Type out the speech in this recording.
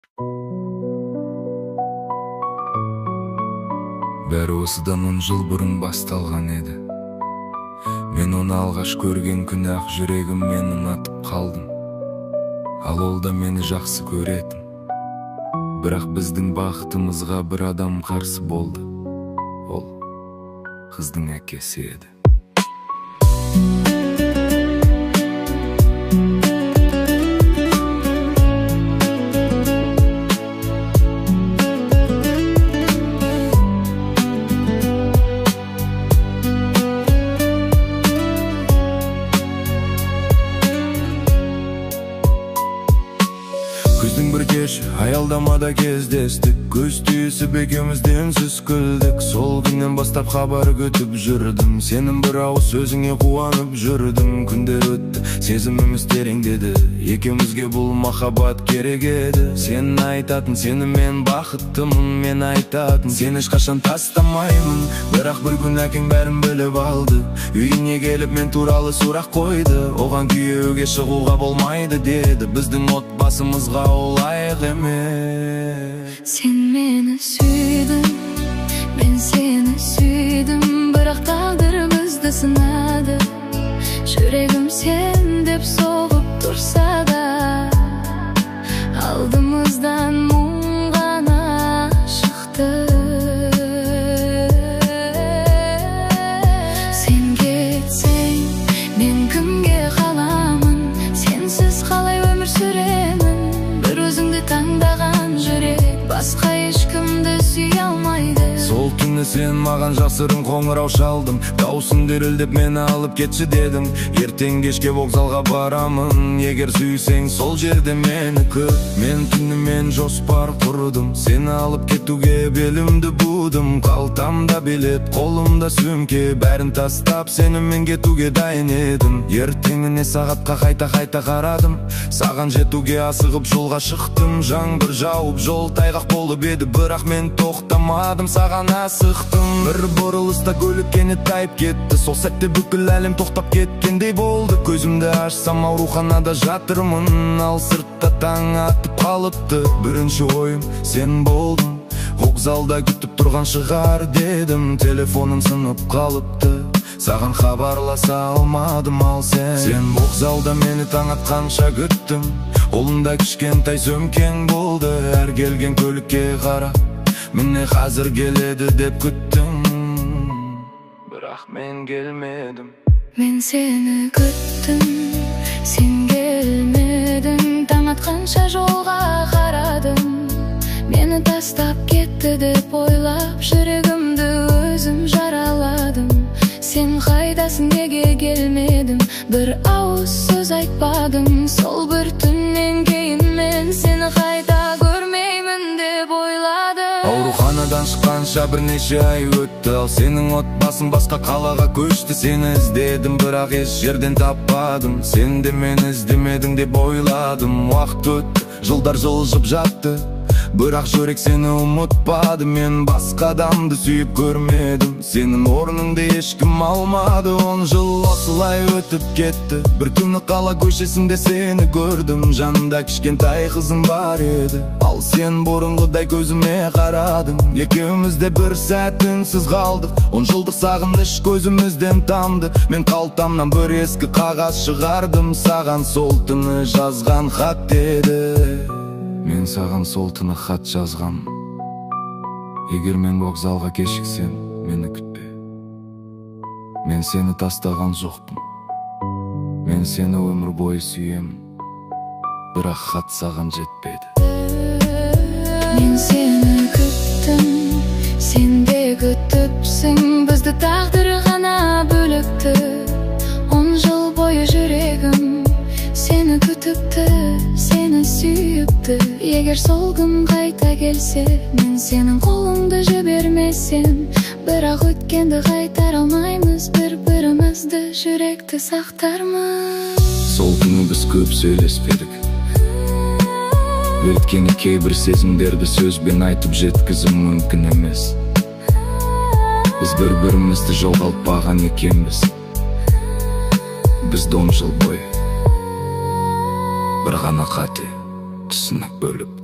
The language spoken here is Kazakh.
Бәрі осыдан 10 жыл бұрын басталған еді. Мен оны алғаш көрген күні-ақ жүрегім мен ұнатып қалдым. Ал ол да мені жақсы көретін. Бірақ біздің бақытымызға бір адам қарсы болды. Ол қыздың әкесі еді. Күздің бір кеші аялдамада кездестік. Көз түйісіп екеумізден үнсіз күлдік. Сол күннен бастап хабар күтіп жүрдім. Сенің бір ауыз сөзіңе қуанып жүрдім. Күндер өтті, сезіміміз тереңдеді. Екеумізге бұл махаббат керек еді. Сен айтатын, сені мен бақыттымын. Мен айтатын, сені ешқашан тастамаймын. Бірақ бір күн әкең бәрін біліп алды. Үйіне келіп мен туралы сұрақ қойды. Оған күйеуге шығуға болмайды деді. Біздің отбасымызға ол лайық емес. Сен мені сүйдің, мен сені сүйдім. Бірақ тағдыр бізді сынады. Жүрегім сен деп соғып тұрса да, алдымыздан мұң ғана шықты. Сен кетсең, мен кімге қаламын? Сенсіз қалай өмір сүремін? Бір өзіңді таңдаған жүрек басқа ешкімді сүйе алмайды. Сол түні сен маған жасырын қоңырау шалдым. Даусың дірілдеп мені алып кетші дедің. Ертең кешке вокзалға барамын. Егер сүйсең сол жерде мені күт. Мен түнімен жоспар құрдым. Сені алып кетуге белімді будым. Қалтамда билет, қолымда сөмке. Бәрін тастап сенімен кетуге дайын едім. Ертеңіне сағатқа қайта қарадым. Саған жетуге асығып жолға шықтым. Жаңбыр жауып жол тайғақ болып еді. Бірақ мен тоқтамадым, саған асықтым. Бір бұрылыста көлік кенет тайып кетті. Сол сәтте бүкіл әлем тоқтап кеткендей болды. Көзімді ашсам ауруханада жатырмын. Ал сыртта таң атып қалыпты. Бірінші ойым сен болдың. Вокзалда күтіп тұрған шығар дедім. Телефоным сынып қалыпты. Саған хабарласа алмадым, ал сен вокзалда мені таң атқанша күттім. Қолында кішкентай сөмкең болды. Әр келген көлікке қарап, міне қазір келеді деп күттім. Бірақ мен келмедім. Мен сені күттім, сен келмедің. Таң атқанша жолға қарадым. Мені тастап кетті деп ойлап, жүрегімді өзім жараладым. Сен қайдасың, неге келмедім? Бір ауыз сөз айтпадым. Сол бір түннен кейін мен сені қайта көрмеймін деп ойладым. Ауруханадан шыққанша бірнеше ай өтті. Ал сенің отбасың басқа қалаға көшті. Сені іздедім, бірақ еш жерден таппадым. Сен де мені іздемедің деп ойладым. Уақыт өтті, жылдар жылжып жатты. Бірақ жүрек сені ұмытпады. Мен басқа адамды сүйіп көрмедім. Сенің орныңды ешкім алмады. 10 жыл осылай өтіп кетті. Бір күні қала көшесінде сені көрдім. Жанында кішкентай қызым бар еді. Ал сен бұрынғыдай көзіме қарадың. Екеуміз де бір сәт үнсіз қалдық. 10 жылдық сағыныш көзімізден тамды. Мен қалтамнан бір ескі қағаз шығардым. Саған сол түні жазған хат еді. Мен саған сол түні хат жазғам. Егер мен вокзалға кешіксем, мені күтпе. Мен сені тастаған жоқпын. Мен сені өмір бойы сүйем. Бірақ хат саған жетпеді. Мен сені күттім, сен де күтіпсің. Бізді тағдыр ғана бөлікті. 10 жыл бойы жүрегім сені күтіпті, сені сүйіпті. Егер сол күн қайта келсе, мен сенің қолыңды жібермесем. Бірақ өткенді қайтар алмаймыз. Бір-бірімізді жүректі сақтармыз. Сол күні біз көп сөйлеспедік. Өткені кейбір сезімдерді сөзбен айтып жеткізу мүмкін емес. Біз бір-бірімізді жоғалтпаған екенбіз. Біз 10 жыл бойы бір ғана қате түсінік бөліп